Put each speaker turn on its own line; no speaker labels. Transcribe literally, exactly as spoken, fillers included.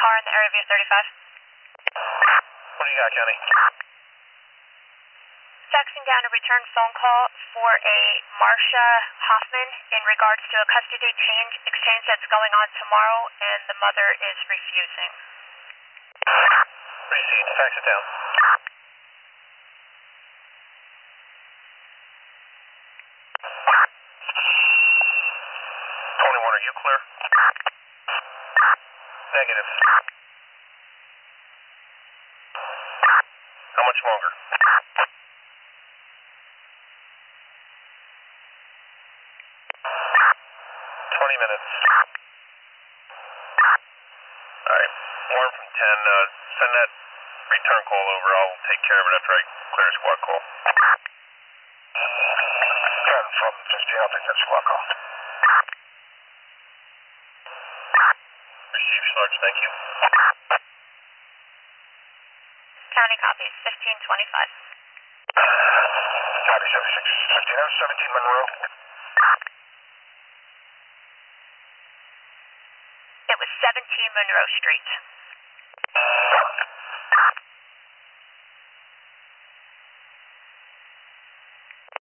car in the area of U thirty-five.
What do you got, County?
Faxing down a return phone call for a Marsha Hoffman in regards to a custody change exchange that's going on tomorrow, and the mother is refusing.
Received. Fax it down. twenty-one, are you clear? Negative. How much longer? twenty minutes. Alright, Warren from ten, uh, send that return call over. I'll take care of it after I clear a squad call. ten from fifteen, I'll take that squad call. Receive, Sarge, thank you.
County copies, fifteen twenty-five.
Copy, seventy-six fifteen, that was seventeen Monroe.
It was seventeen Monroe Street.